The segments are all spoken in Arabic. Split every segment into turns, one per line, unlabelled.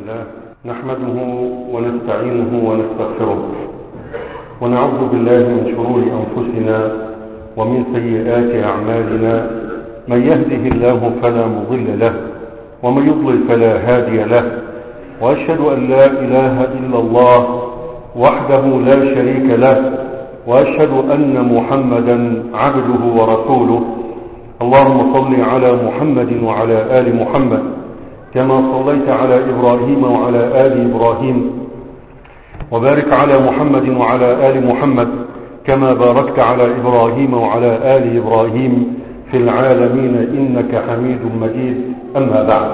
لله نحمده ونستعينه ونستغفره ونعوذ بالله من شرور أنفسنا ومن سيئات أعمالنا. من يهده الله فلا مضل له ومن يضلل فلا هادي له، وأشهد أن لا إله إلا الله وحده لا شريك له، وأشهد أن محمدا عبده ورسوله. اللهم صل على محمد وعلى آل محمد كما صليت على إبراهيم وعلى آل إبراهيم، وبارك على محمد وعلى آل محمد كما باركت على إبراهيم وعلى آل إبراهيم في العالمين إنك حميد مجيد. أما بعد،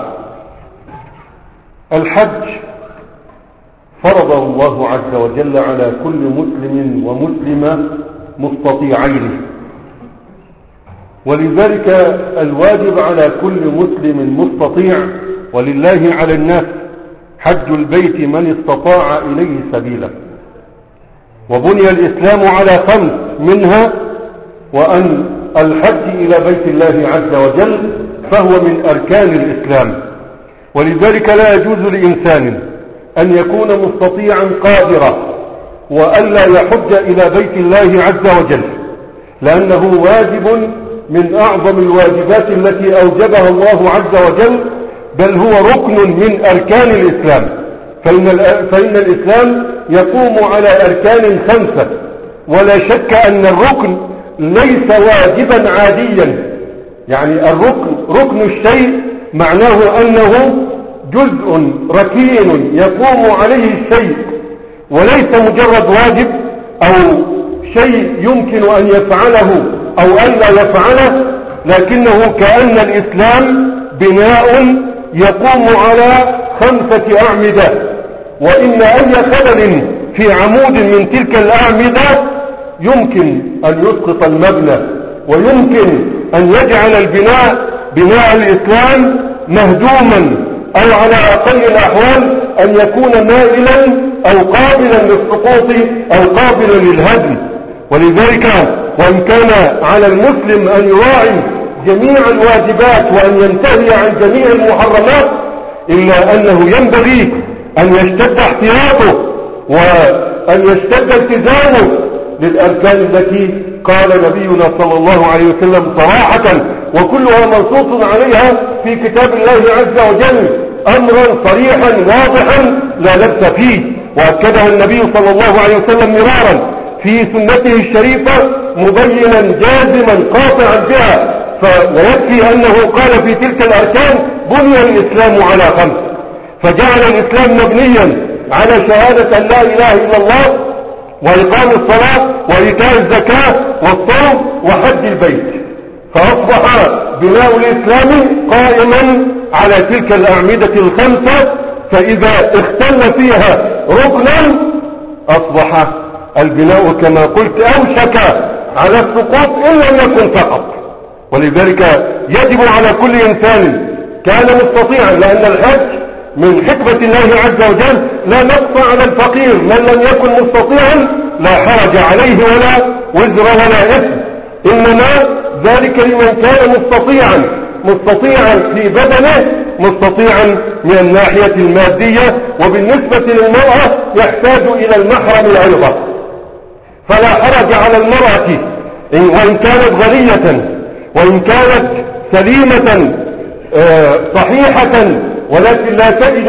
الحج فرضه الله عز وجل على كل مسلم ومسلمة مستطيعين، ولذلك الواجب على كل مسلم مستطيع ولله على الناس حج البيت من استطاع إليه سبيلا. وبني الإسلام على 5 منها، وأن الحج إلى بيت الله عز وجل فهو من أركان الإسلام، ولذلك لا يجوز لإنسان أن يكون مستطيعا قادرا وألا يحج إلى بيت الله عز وجل، لأنه واجب من أعظم الواجبات التي أوجبها الله عز وجل، بل هو ركن من أركان الإسلام. فإن الإسلام يقوم على أركان 5، ولا شك أن الركن ليس واجبا عاديا. يعني ركن الشيء معناه أنه جزء ركين يقوم عليه الشيء، وليس مجرد واجب أو شيء يمكن أن يفعله أو أن لا يفعله، لكنه كأن الإسلام بناء يقوم على 5 أعمدة، وإن أي خلل في عمود من تلك الأعمدة يمكن أن يسقط المبنى، ويمكن أن يجعل بناء الإسلام مهدوما، أو على أقل الأحوال أن يكون مائلا أو قابلا للسقوط أو قابلا للهدم. ولذلك وإن كان على المسلم أن يراعي جميع الواجبات وأن ينتهي عن جميع المحرمات، إلا أنه ينبغي أن يشتد احتياطه وأن يشتد التزامه للأركان التي قال نبينا صلى الله عليه وسلم صراحة، وكلها منصوص عليها في كتاب الله عز وجل أمرا صريحا واضحا لا لبس فيه، وأكدها النبي صلى الله عليه وسلم مرارا في سنته الشريفة مبينا جازما قاطعا بها. ويكفي أنه قال في تلك الأركان بني الإسلام على 5، فجعل الإسلام مبنيا على شهادة أن لا إله إلا الله، وإقام الصلاة، وإيتاء الزكاة، والصوم، وحج البيت. فأصبح بناء الإسلام قائما على تلك الأعمدة 5، فإذا اختل فيها ركنا أصبح البناء كما قلت أوشك على السقوط إن لم يكن فقط. ولذلك يجب على كل إنسان كان مستطيعا، لأن الحج من حكمة الله عز وجل لا نقص على الفقير، من لم يكن مستطيعا لا حرج عليه ولا وزر ولا إثم، إنما ذلك لمن كان مستطيعا في بدنه، مستطيعا من الناحية المادية. وبالنسبة للمرأة يحتاج إلى المحرم أيضا، فلا حرج على المرأة وإن كانت غنية وإن كانت سليمة صحيحة، ولكن لا تجد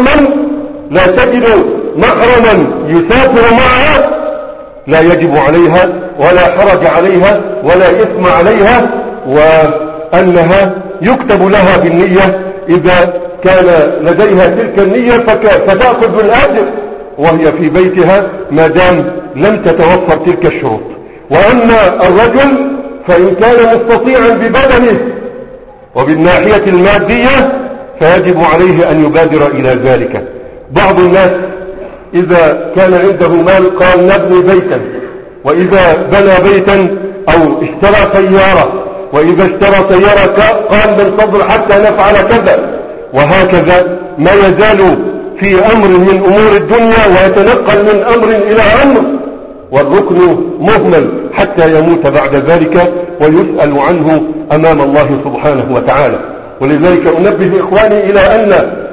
محرما يسافر معها، لا يجب عليها ولا حرج عليها ولا إثم عليها، وأنها يكتب لها بالنية إذا كان لديها تلك النية، فتأخذ بالأجر وهي في بيتها ما دام لم تتوفر تلك الشروط. وأما الرجل فإن كان مستطيعا ببدنه وبالناحية المادية فيجب عليه أن يبادر إلى ذلك. بعض الناس إذا كان عنده مال قال نبني بيتا، وإذا بنى بيتا أو اشترى سيارة، وإذا اشترى سيارة قال من فضل حتى نفعل كذا، وهكذا ما يزال في أمر من أمور الدنيا ويتنقل من أمر إلى أمر، والركن مهمل حتى يموت بعد ذلك ويسأل عنه أمام الله سبحانه وتعالى. ولذلك أنبه إخواني إلى أن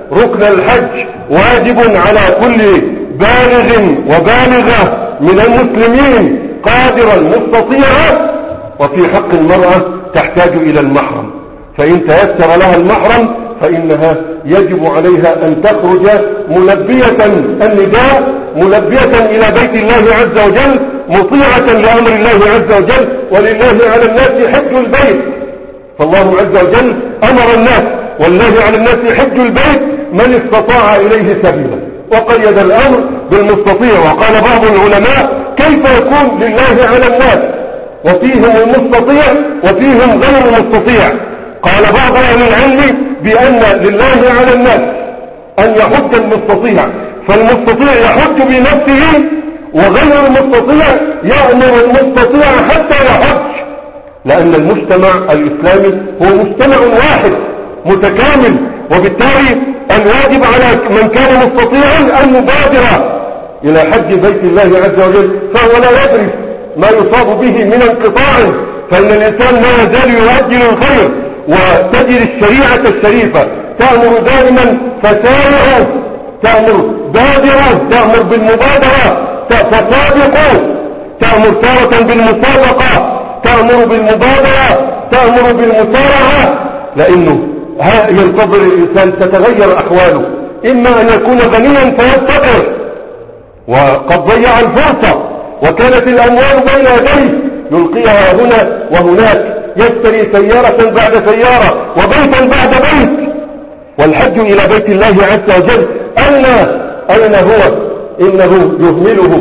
ركن الحج واجب على كل بالغ وبالغة من المسلمين قادرا مستطيعا، وفي حق المرأة تحتاج إلى المحرم، فإن تيسر لها المحرم فإنها يجب عليها أن تخرج ملبية النداء، ملبية إلى بيت الله عز وجل، مطيعة لأمر الله عز وجل. ولله على الناس حج البيت، فالله عز وجل أمر الناس والله على الناس حج البيت من استطاع إليه سبيلا، وقيد الأمر بالمستطيع. وقال بعض العلماء كيف يكون لله على الناس وفيهم المستطيع وفيهم غير المستطيع؟ قال بعض أهل العلم بأن لله على الناس أن يحج المستطيع، فالمستطيع يحج بنفسه، وغير المستطيع يأمر المستطيع حتى يحج، لأن المجتمع الإسلامي هو مجتمع واحد متكامل. وبالتالي الواجب على من كان مستطيعا أن يبادر إلى حج بيت الله عز وجل، فهو لا يدري ما يصاب به من انقطاع، فإن الإنسان ما يزال يؤجل الخير. وتجري الشريعة الشريفة تأمر دائما فسارعوا، تأمر بادرة، تأمر بالمبادرة، فسابقوا، تأمر تارة بالمسابقة، تأمر بالمبادرة، تأمر بالمسارعة، لأنه ينتظر الإنسان تتغير أحواله، إما أن يكون غنيا فيفتقر وقد ضيع الفرصة وكانت الأموال بين يديه يلقيها هنا وهناك، يشتري سيارة بعد سيارة وبيتا بعد بيت. والحج إلى بيت الله عز وجل أين هو؟ إنه يهمله.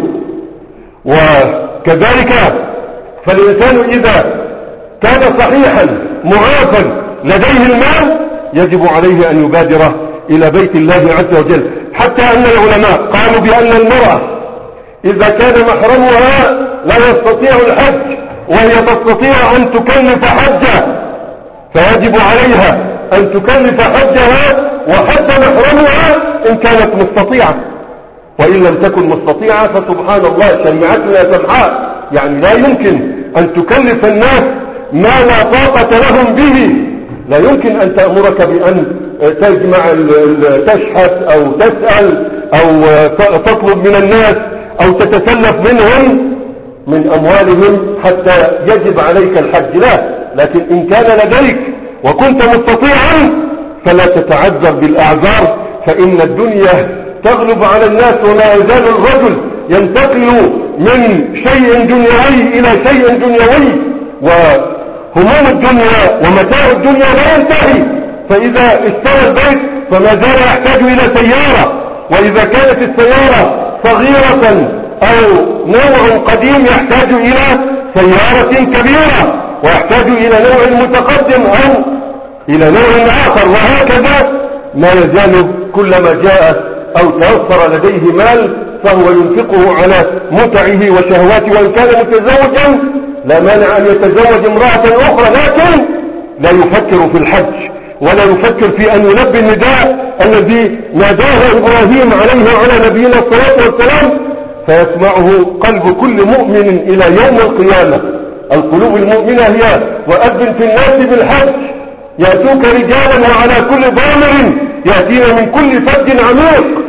وكذلك فالإنسان إذا كان صحيحا معافا لديه المال يجب عليه أن يبادر إلى بيت الله عز وجل، حتى أن العلماء قالوا بأن المرأة إذا كان محرمها لا يستطيع الحج وهي تستطيع أن تكلف حجها، فيجب عليها أن تكلف حجها وحج محرمها إن كانت مستطيعة، وإن لم تكن مستطيعة فسبحان الله شريعتنا سمحاء، يعني لا يمكن أن تكلف الناس ما لا طاقة لهم به. لا يمكن أن تأمرك بأن تجمع تشحث أو تسأل أو تطلب من الناس أو تتسلف منهم من أموالهم حتى يجب عليك الحج، لا. لكن إن كان لديك وكنت مستطيعا فلا تتعذر بالأعذار، فإن الدنيا تغلب على الناس، ولا يزال الرجل ينتقل من شيء دنيوي إلى شيء دنيوي، وهموم الدنيا ومتاع الدنيا لا ينتهي. فإذا اشترى البيت فما زال يحتاج إلى سيارة، وإذا كانت السيارة صغيرة أو نوع قديم يحتاج إلى سيارة كبيرة، ويحتاج إلى نوع متقدم أو إلى نوع آخر، وهكذا ما يزال كلما جاء أو توفر لديه مال فهو ينفقه على متعه وشهواته. وإن كان متزوجا لا مانع أن يتزوج امرأة أخرى، لكن لا يفكر في الحج ولا يفكر في أن يلبي النداء الذي ناداه إبراهيم عليه وعلى نبينا الصلاة والسلام، فيسمعه قلب كل مؤمن إلى يوم القيامة. القلوب المؤمنة هي وأذن في الناس بالحج يأتوك رجالا وعلى كل ضامر يأتين من كل فج عميق.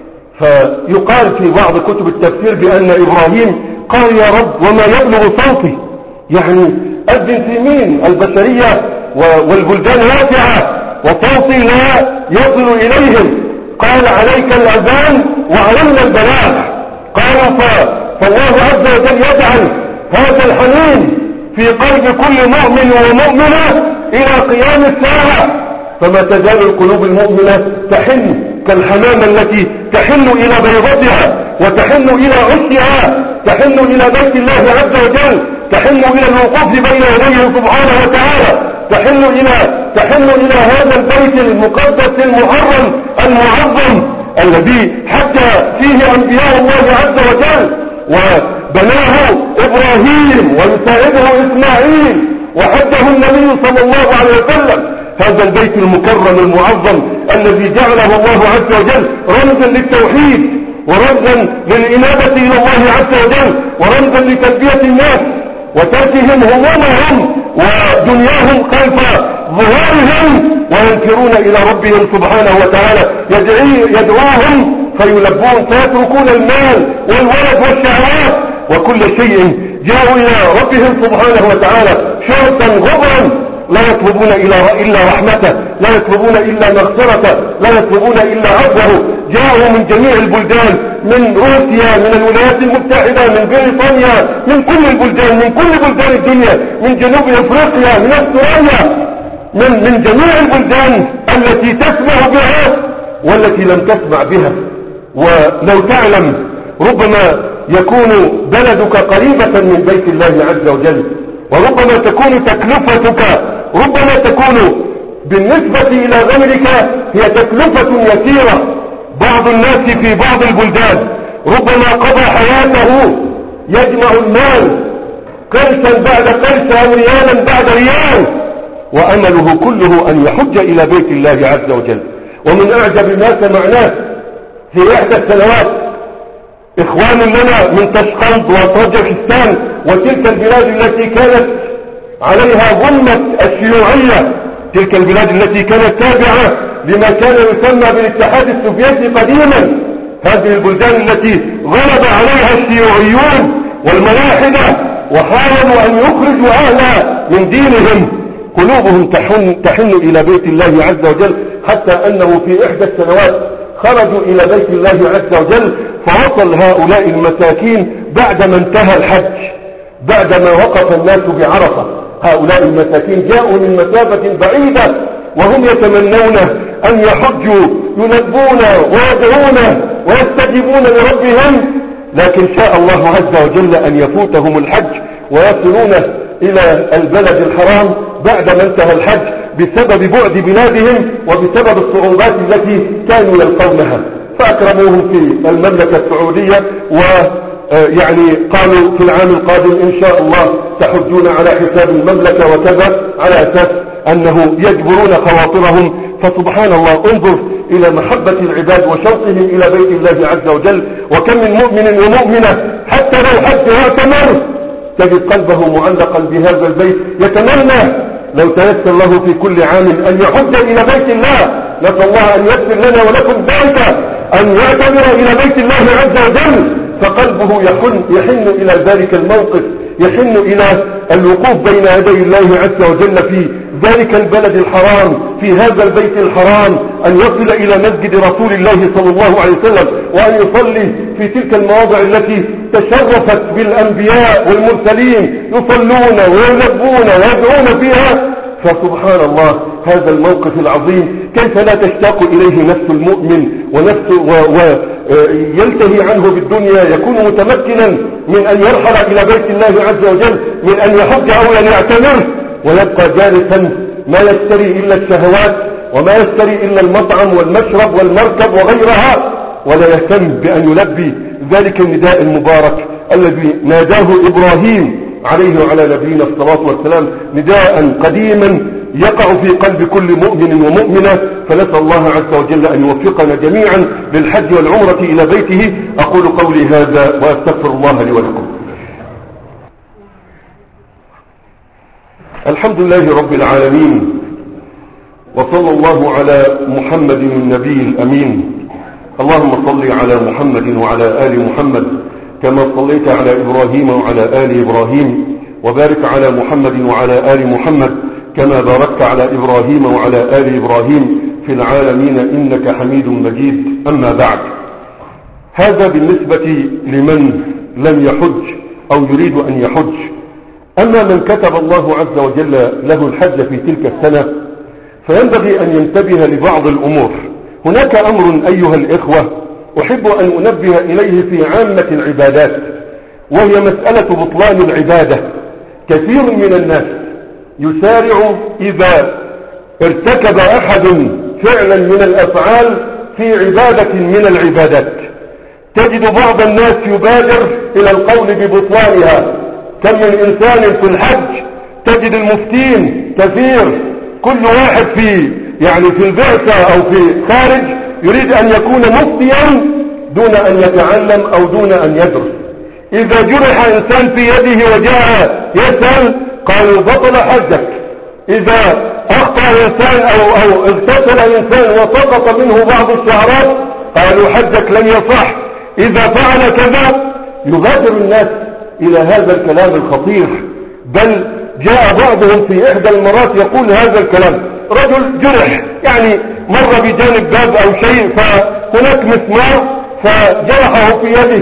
فيقال في بعض كتب التفسير بأن إبراهيم قال يا رب وما يبلغ صوتي، يعني أذن في مين؟ البشرية والبلدان واسعة وصوتي لا يصل إليهم. قال عليك الأذان وعلينا البلاغ. قالوا فالله عز وجل يجعل هذا الحنين في قلب كل مؤمن ومؤمنة إلى قيام الساعة، فما تزال القلوب المؤمنة تحن كالحمامة التي تحن إلى بيضتها وتحن إلى عشها، تحن إلى بيت الله عز وجل، تحن إلى الوقوف بين يديه سبحانه وتعالى، تحن إلى هذا البيت المقدس المحرم المعظم الذي حتى فيه أنبياء الله عز وجل، وبناه إبراهيم ويساعده إسماعيل وحجه النبي صلى الله عليه وسلم. هذا البيت المكرم المعظم الذي جعله الله عز وجل رمزا للتوحيد ورمزا للإنابة إلى الله عز وجل ورمزا لتلبية الناس وتركهم همومهم ودنياهم خلف ظهورهم وينكرون إلى ربهم سبحانه وتعالى يدعوهم فيلبون، فيتركون المال والولد والشهوات وكل شيء، جاءوا إلى ربهم سبحانه وتعالى شرطا غبرا، لا يطلبون إلا رحمته، لا يطلبون إلا مغفرته، لا يطلبون إلا عفوه. جاءوا من جميع البلدان، من روسيا، من الولايات المتحدة، من بريطانيا، من كل البلدان، من كل بلدان الدنيا، من جنوب أفريقيا، من أستراليا، من جميع البلدان التي تسمع بها والتي لم تسمع بها. ولو تعلم ربما يكون بلدك قريبة من بيت الله عز وجل، وربما تكون تكلفتك، ربما تكون بالنسبة إلى غيرك هي تكلفة يسيرة. بعض الناس في بعض البلدان ربما قضى حياته يجمع المال قرشا بعد قرش أو ريالا بعد ريال، وأمله كله أن يحج إلى بيت الله عز وجل. ومن أعجب ما سمعناه في إحدى السنوات إخوان لنا من تشقند وطاجكستان وتلك البلاد التي كانت عليها ظلمة الشيوعية، تلك البلاد التي كانت تابعة لما كان يسمى بالاتحاد السوفيتي قديما، هذه البلدان التي غلب عليها الشيوعيون والملاحدة وحاولوا أن يخرجوا أهلها من دينهم، قلوبهم تحن إلى بيت الله عز وجل، حتى أنه في إحدى السنوات خرجوا إلى بيت الله عز وجل، فوصل هؤلاء المساكين بعدما انتهى الحج، بعدما وقف الناس بعرفة، هؤلاء المساكين جاءوا من مسافة بعيدة وهم يتمنون أن يحجوا، يلبون ويدعون ويستجيبون لربهم، لكن شاء الله عز وجل أن يفوتهم الحج ويصلون إلى البلد الحرام بعدما انتهى الحج بسبب بعد بلادهم وبسبب الصعوبات التي كانوا يلقونها. فأكرموهم في المملكة السعودية، ويعني قالوا في العام القادم إن شاء الله تحجون على حساب المملكة وكذا، على أساس أنه يجبرون خواطرهم. فسبحان الله، انظر إلى محبة العباد وشوقهم إلى بيت الله عز وجل. وكم من مؤمن ومؤمنة حتى لو حج واعتمر تجد قلبه معلقا بهذا البيت، يتمنى لو تيسر له في كل عام أن يحج إلى بيت الله. نسأل الله أن يغفر لنا ولكم ذلك، أن يعتمر إلى بيت الله عز وجل، فقلبه يحن إلى ذلك الموقف، يحن إلى الوقوف بين يدي الله عز وجل في ذلك البلد الحرام، في هذا البيت الحرام، أن يصل إلى مسجد رسول الله صلى الله عليه وسلم، وأن يصلي في تلك المواضع التي تشرفت بالأنبياء والمرسلين، يصلون ويلبون ويدعون فيها. فسبحان الله، هذا الموقف العظيم كيف لا تشتاق إليه نفس المؤمن ويلتهي عنه بالدنيا، يكون متمكنا من أن يرحل إلى بيت الله عز وجل، من أن يحج أو أن يعتمر، ويبقى جالسا ما يشتري إلا الشهوات وما يشتري إلا المطعم والمشرب والمركب وغيرها، ولا يهتم بأن يلبي ذلك النداء المبارك الذي ناداه إبراهيم عليه وعلى نبينا الصلاة والسلام، نداء قديما يقع في قلب كل مؤمن ومؤمنة. فنسأل الله عز وجل أن يوفقنا جميعا للحج والعمرة إلى بيته. أقول قولي هذا وأستغفر الله لي ولكم. الحمد لله رب العالمين، وصلى الله على محمد النبي الأمين. اللهم صل على محمد وعلى آل محمد كما صليت على إبراهيم وعلى آل إبراهيم، وبارك على محمد وعلى آل محمد كما باركت على إبراهيم وعلى آل إبراهيم في العالمين إنك حميد مجيد. أما بعد، هذا بالنسبة لمن لم يحج أو يريد أن يحج. أما من كتب الله عز وجل له الحج في تلك السنة فينبغي أن ينتبه لبعض الأمور. هناك أمر أيها الإخوة أحب أن أنبه إليه في عامة العبادات، وهي مسألة بطلان العبادة. كثير من الناس يسارع إذا ارتكب أحد فعلا من الأفعال في عبادة من العبادات، تجد بعض الناس يبادر إلى القول ببطلانها. كم من إنسان في الحج تجد المفتين كثير، كل واحد في البعثة أو في خارج يريد أن يكون مفتيا دون أن يتعلم أو دون أن يدرس. إذا جرح إنسان في يده وجاء يسأل قالوا بطل حجك، إذا أخطأ إنسان أو اغتسل إنسان وسقط منه بعض الشعرات قالوا حجك لم يصح، إذا فعل كذا يبادر الناس إلى هذا الكلام الخطير. بل جاء بعضهم في إحدى المرات يقول هذا الكلام، رجل جرح يعني مر بجانب باب أو شيء فهناك مسمار فجرحه في يده،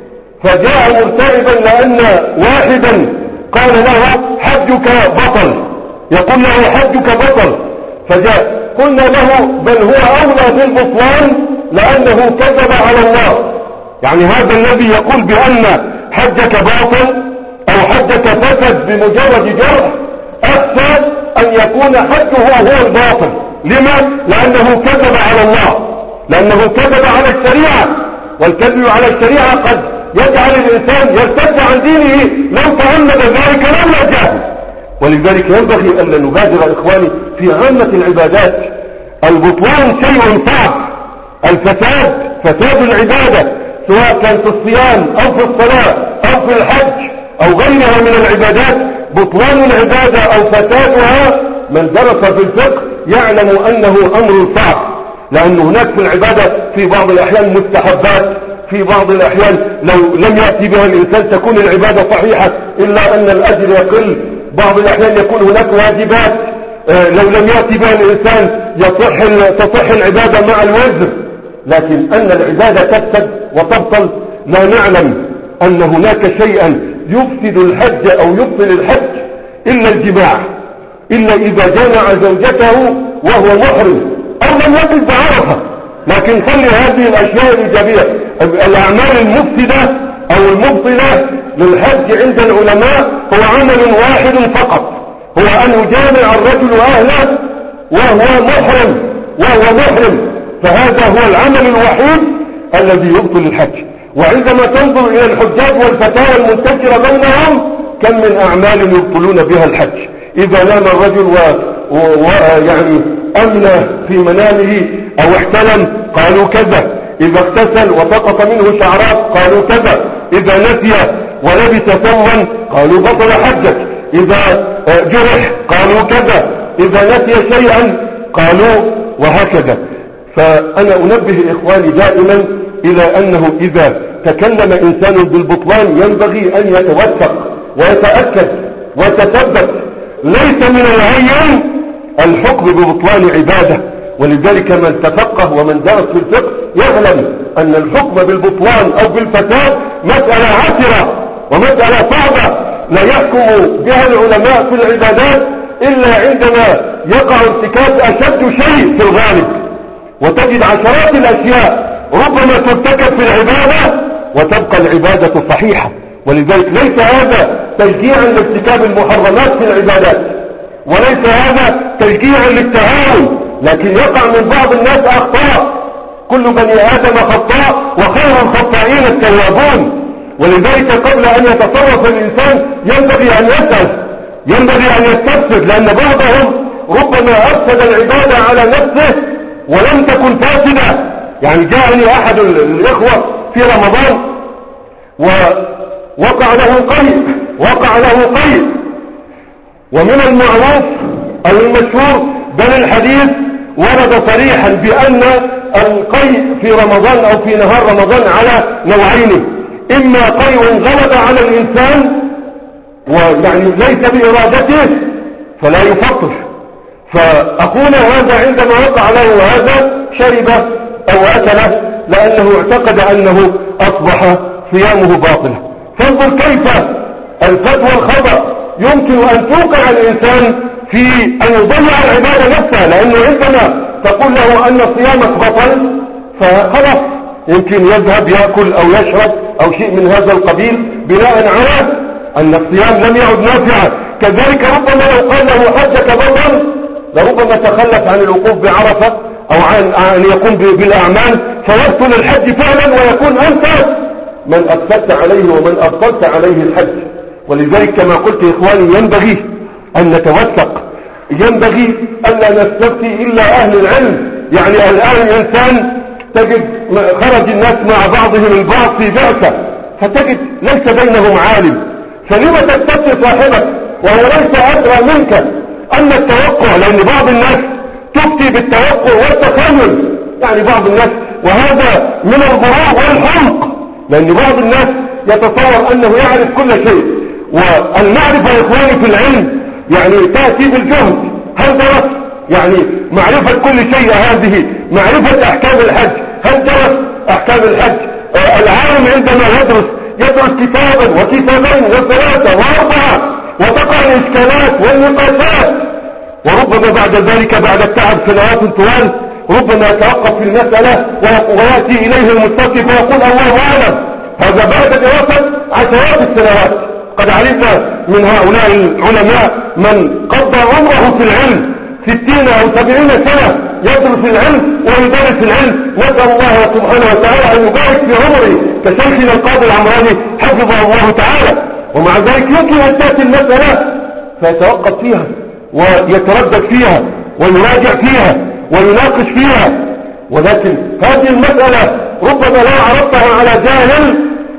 فجاء مرتعبا لأن واحدا قال له حجك بطل، يقول له حجك بطل، فجاء قلنا له بل هو أولى بالبطلان لأنه كذب على الله. يعني هذا الذي يقول بأن حجك باطل أو حجك فسد بمجرد جرح أخشى أن يكون حجه هو الباطل. لما؟ لأنه كذب على الله، لأنه كذب على الشريعة، والكذب على الشريعة قد يجعل الإنسان يرتد عن دينه لو تعمد ذلك لولا جهل. ولذلك ينبغي أن نبادر إخواني في عامة العبادات. البطلان شيء صعب، الفساد فساد العبادة سواء كان في الصيام أو في الصلاة أو في الحج أو غيرها من العبادات، بطلان العبادة أو فسادها من درس في الفقه يعلم أنه أمر صعب، لأن هناك في العبادة في بعض الأحيان مستحبات، في بعض الأحيان لو لم يأتي بها الإنسان تكون العبادة صحيحة إلا أن الأجر يقل، بعض الأحيان يكون هناك واجبات لو لم يأتي بها الإنسان تصح العبادة مع الوزر. لكن أن العبادة تفسد وتبطل لا نعلم أن هناك شيئا يفسد الحج أو يبطل الحج إلا الجماع، إلا إذا جامع زوجته وهو محرم أو لم يقف بعرفة. لكن خلي هذه الأشياء الإيجابية، الأعمال المفسدة أو المبطلة للحج عند العلماء هو عمل واحد فقط، هو أن يجامع الرجل أهله وهو محرم، فهذا هو العمل الوحيد الذي يبطل الحج. وعندما تنظر إلى الحجاج والفتاوى المنتشرة بينهم كم من أعمال يبطلون بها الحج. إذا نام الرجل ويعني أمن في منامه أو احتلم قالوا كذا، إذا اغتسل وسقط منه شعرات قالوا كذا، إذا نسي ولبس ثوبا قالوا بطل حجك، إذا جرح قالوا كذا، إذا نسي شيئا قالوا، وهكذا. فأنا أنبه إخواني دائما إلى أنه إذا تكلم إنسان بالبطلان ينبغي أن يتوثق ويتأكد ويتثبت. ليس من العين الحكم ببطلان عبادة، ولذلك من تفقه ومن درس في الفقه يعلم أن الحكم بالبطلان أو بالفساد مسألة عسرة ومسألة صعبة لا يحكم بها العلماء في العبادات إلا عندما يقع ارتكاب أشد شيء في الغالب، وتجد عشرات الأشياء ربما ترتكب في العبادة وتبقى العبادة صحيحة. ولذلك ليس هذا تشجيعا لارتكاب المحرمات في العبادات، وليس هذا تشجيعا للتهاون، لكن يقع من بعض الناس أخطاء. كل بني آدم خطاء وخير الخطائين التوابون. ولذلك قبل أن يتصرف الإنسان ينبغي أن يسأل، ينبغي أن يستفسر، لأن بعضهم ربما أفسد العبادة على نفسه ولم تكن فاسدة. يعني جاءني أحد الإخوة في رمضان ووقع له قيء، ومن المعروف أو المشهور بل الحديث ورد صريحا بأن القيء في رمضان أو في نهار رمضان على نوعين، إما قيء غلب على الإنسان ويعني ليس بإرادته فلا يفطر، فأقول هذا عندما وقع له هذا شرب أو أكله لأنه اعتقد أنه أصبح صيامه باطلا. فانظر كيف الفتوى الخطأ يمكن أن توقع الإنسان في أن يضيع العبادة نفسها، لأنه عندما تقول له أن صيامك بطل فخلاص يمكن يذهب يأكل أو يشرب أو شيء من هذا القبيل بناء على أن الصيام لم يعد نافعا. كذلك ربما لو قال له حجك بطل لربما تخلف عن الوقوف بعرفة أو عن أن يقوم بالأعمال فيبطل الحج فعلا ويكون أنت من أفسدت عليه ومن أبطلت عليه الحج. ولذلك كما قلت إخواني ينبغي أن نتوثق، ينبغي ألا نستفتي إلا أهل العلم. يعني الآن الإنسان تجد خرج الناس مع بعضهم البعض في بعثة فتجد ليس بينهم عالم، فلما تستفتي صاحبك وهو ليس أدرى منك أما التوقع، لأن بعض الناس تفتي بالتوقع والتخيل، يعني بعض الناس، وهذا من الغرور والحمق، لأن بعض الناس يتصور أنه يعرف كل شيء. والمعرفة يا إخواني في العلم يعني تأتي بالجهد. هل درس؟ يعني معرفة كل شيء هذه، معرفة أحكام الحج، هل درس أحكام الحج؟ العالم عندما يدرس كتابا وكتابين وثلاثة وأربعة، وتقع الإشكالات والنقاشات، وربما بعد ذلك بعد التعب سنوات طوال ربما يتوقف في المسألة ويأتي إليه المستفتي فيقول الله أعلم. هذا بعد دراسة عشرات السنوات. قد علمنا من هؤلاء العلماء من قضى عمره في العلم 60 أو 70 سنة يدرس العلم ويدرس العلم. نسأل الله سبحانه وتعالى أن يبارك في عمره كشيخنا القاضي العمراني حفظه الله تعالى. ومع ذلك يمكن أن تأتي المسألة فيتوقف فيها ويتردد فيها ويراجع فيها ويناقش فيها. ولكن هذه المسألة ربما لو عرضتها على جاهل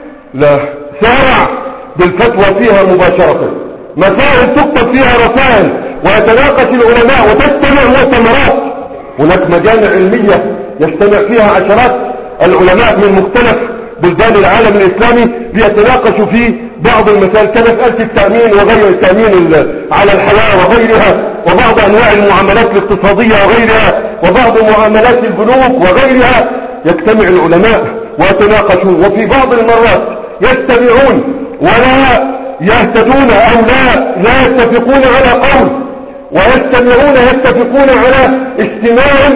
لا سارع بالفتوى فيها مباشرة. مسائل تكتب فيها رسائل ويتناقش العلماء وتجتمع مؤتمرات. هناك مجامع علمية يجتمع فيها عشرات العلماء من مختلف بلدان العالم الإسلامي ليتناقشوا في بعض المسائل كمسألة التأمين وغير التأمين على الحياة وغيرها، وبعض أنواع المعاملات الاقتصادية وغيرها، وبعض معاملات البنوك وغيرها. يجتمع العلماء ويتناقشون، وفي بعض المرات يجتمعون ولا يهتدون أو لا يتفقون على قول، ويجتمعون يتفقون على اجتماع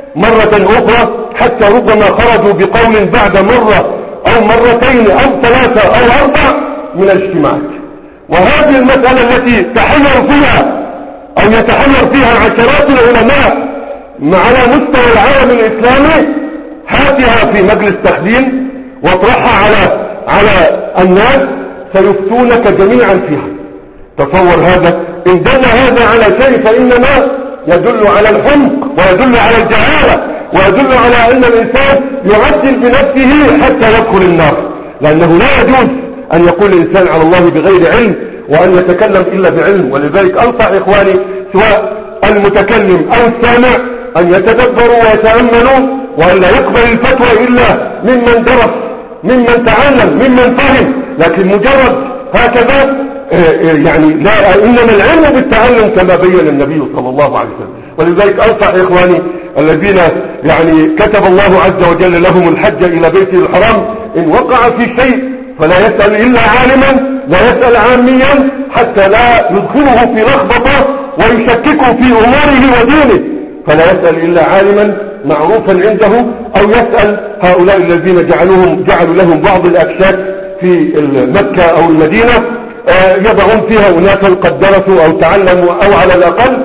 مرة أخرى، حتى ربما خرجوا بقول بعد مرة أو مرتين أو ثلاثة أو أربع من الاجتماعات. وهذه المسألة التي تحير فيها أو يتحير فيها عشرات العلماء على مستوى العالم الإسلامي، هاتها في مجلس تخزين واطرحها على الناس سيفتونك جميعا فيها. تصور هذا، إن دل هذا على شيء فإنما يدل على الحمق ويدل على الجهالة ويدل على أن الإنسان يعجل بنفسه حتى يدخل النار، لأنه لا يجوز أن يقول الإنسان على الله بغير علم وأن يتكلم إلا بعلم. ولذلك أنصح إخواني سواء المتكلم أو السامع أن يتدبروا ويتأملوا، وأن لا يقبل الفتوى إلا ممن درس، ممن تعلم، ممن فهم. لكن مجرد هكذا يعني لا، إنما العلم بالتعلم كما بين النبي صلى الله عليه وسلم. ولذلك أنصح إخواني الذين يعني كتب الله عز وجل لهم الحج إلى بيته الحرام، إن وقع في شيء فلا يسأل إلا عالما، لا يسأل عاميا حتى لا يدخله في لخبطة ويشككه في أموره ودينه، فلا يسأل إلا عالما معروفا عنده، أو يسأل هؤلاء الذين جعلوا لهم بعض الأكشاف في مكة أو المدينة يضعون فيها أناسا قد درسوا أو تعلموا أو على الأقل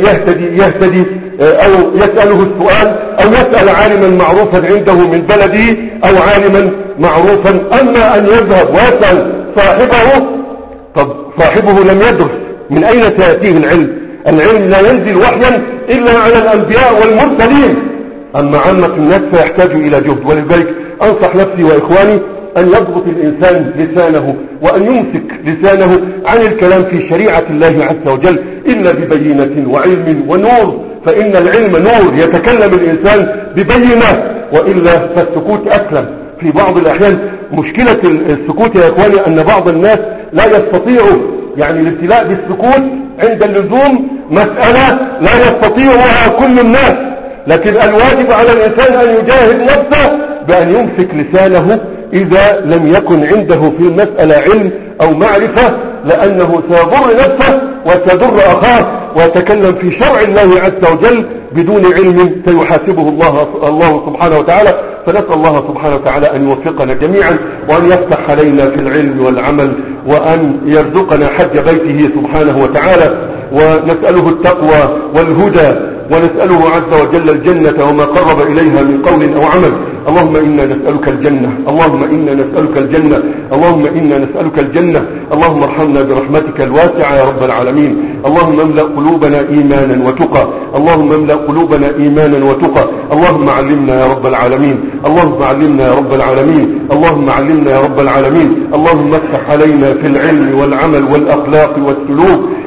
يهتدي أو يسأله السؤال، أو يسأل عالما معروفا عنده من بلده أو عالما معروفا. أما أن يذهب ويسأل صاحبه، طب صاحبه لم يدرس، من أين سيأتيه العلم؟ العلم لا ينزل وحيا إلا على الأنبياء والمرسلين، أما عامة الناس فيحتاج إلى جهد. ولذلك أنصح نفسي وإخواني أن يضبط الإنسان لسانه وأن يمسك لسانه عن الكلام في شريعة الله عز وجل إلا ببينة وعلم ونور، فإن العلم نور يتكلم الإنسان ببينة، وإلا فالسكوت أسلم. في بعض الأحيان مشكلة السكوت يا إخواني أن بعض الناس لا يستطيعوا، يعني الابتلاء بالسكوت عند اللزوم مسألة لا يستطيعها كل الناس، لكن الواجب على الإنسان أن يجاهد نفسه بأن يمسك لسانه إذا لم يكن عنده في المسألة علم أو معرفة، لأنه سيضر نفسه وسيضر أخاه ويتكلم في شرع الله عز وجل بدون علم سيحاسبه الله سبحانه وتعالى. فنسأل الله سبحانه وتعالى أن يوفقنا جميعا وأن يفتح علينا في العلم والعمل وأن يرزقنا حج بيته سبحانه وتعالى، ونسأله التقوى والهدى، ونسأله عز وجل الجنة وما قرب إليها من قول أو عمل. اللهم إنا نسألك الجنة، اللهم إنا نسألك الجنة، اللهم إنا نسألك الجنة. اللهم ارحمنا برحمتك الواسعة يا رب العالمين. اللهم املأ قلوبنا إيمانا وتقى، اللهم املأ قلوبنا إيمانا وتقى. اللهم علمنا يا رب العالمين، اللهم علمنا يا رب العالمين، اللهم علمنا يا رب العالمين. اللهم افتح علينا في العلم والعمل والأخلاق والسلوك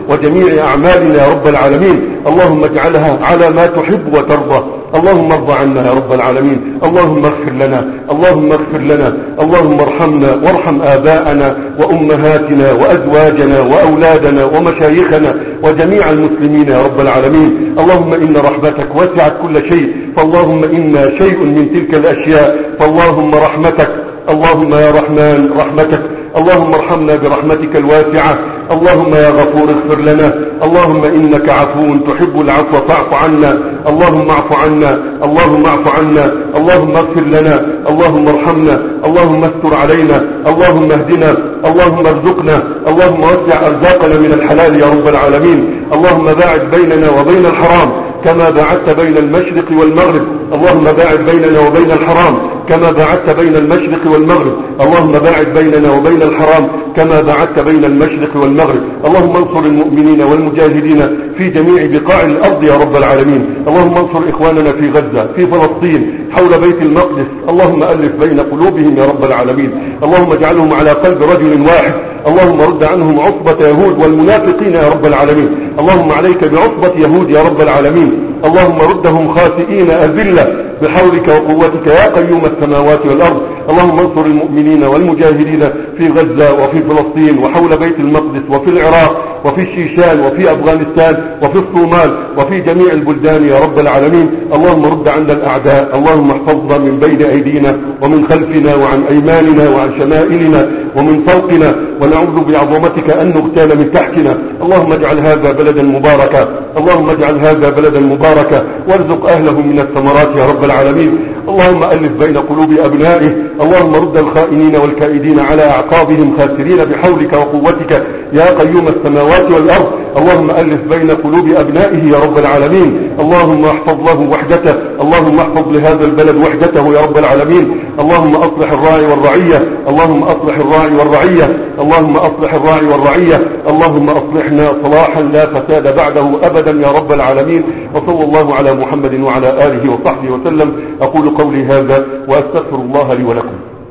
وجميع أعمالنا يا رب العالمين. اللهم اجعلها على ما تحب وترضى. اللهم ارضى عنا يا رب العالمين. اللهم اغفر لنا، اللهم اغفر لنا، اللهم ارحمنا وارحم آباءنا وأمهاتنا وأزواجنا وأولادنا ومشايخنا وجميع المسلمين يا رب العالمين. اللهم إن رحمتك وسعت كل شيء، فاللهم إنا شيء من تلك الأشياء، فاللهم رحمتك، اللهم يا رحمن رحمتك، اللهم ارحمنا برحمتك الواسعة. اللهم يا غفور اغفر لنا، اللهم إنك عفو تحب العفو فاعف عنا، اللهم اعف عنا، اللهم اعف عنا، اللهم اغفر لنا، اللهم ارحمنا، اللهم استر علينا، اللهم اهدنا، اللهم ارزقنا، اللهم وسع أرزاقنا من الحلال يا رب العالمين. اللهم باعد بيننا وبين الحرام كما باعدت بين المشرق والمغرب. اللهم باعد بيننا وبين الحرام كما باعدت بين المشرق والمغرب. اللهم باعد بيننا وبين الحرام كما باعدت بين المشرق والمغرب. اللهم انصر المؤمنين والمجاهدين في جميع بقاع الأرض يا رب العالمين. اللهم انصر إخواننا في غزة، في فلسطين، حول بيت المقدس. اللهم ألف بين قلوبهم يا رب العالمين. اللهم اجعلهم على قلب رجل واحد. اللهم رد عنهم عصبة يهود والمنافقين يا رب العالمين. اللهم عليك بعصبة يهود يا رب العالمين. اللهم ردهم خاسئين أذلة بحولك وقوتك يا قيوم السماوات والأرض. اللهم انصر المؤمنين والمجاهدين في غزة وفي فلسطين وحول بيت المقدس وفي العراق وفي الشيشان وفي أفغانستان وفي الصومال وفي جميع البلدان يا رب العالمين. اللهم رد عنا الأعداء. اللهم احفظنا من بين أيدينا ومن خلفنا وعن أيماننا وعن شمائلنا ومن فوقنا، ونعوذ بعظمتك أن نغتال من تحتنا. اللهم اجعل هذا بلدا مباركا، اللهم اجعل هذا بلدا مباركا، وارزق أهله من الثمرات يا رب العالمين. اللهم ألف بين قلوب أبنائه. اللهم رد الخائنين والكائدين على أعقابهم خاسرين بحولك وقوتك يا قيوم السماوات والأرض. اللهم ألف بين قلوب أبنائه يا رب العالمين. اللهم احفظ له وحدته، اللهم احفظ لهذا البلد وحدته يا رب العالمين. اللهم أصلح الراعي والرعية، اللهم أصلح الراعي والرعية، اللهم أصلح الراعي والرعية، اللهم أصلحنا صلاحا لا فساد بعده أبدا يا رب العالمين. وصلى الله على محمد وعلى آله وصحبه وسلم. أقول قولي هذا وأستغفر الله لي ولكم.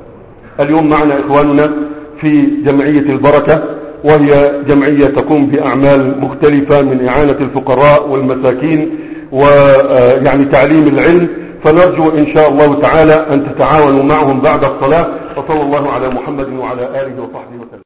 اليوم معنا إخواننا في جمعية البركة، وهي جمعية تقوم بأعمال مختلفة من إعانة الفقراء والمساكين ويعني تعليم العلم، فنرجو إن شاء الله تعالى أن تتعاونوا معهم بعد الصلاة. وصلى الله على محمد وعلى آله وصحبه وسلم.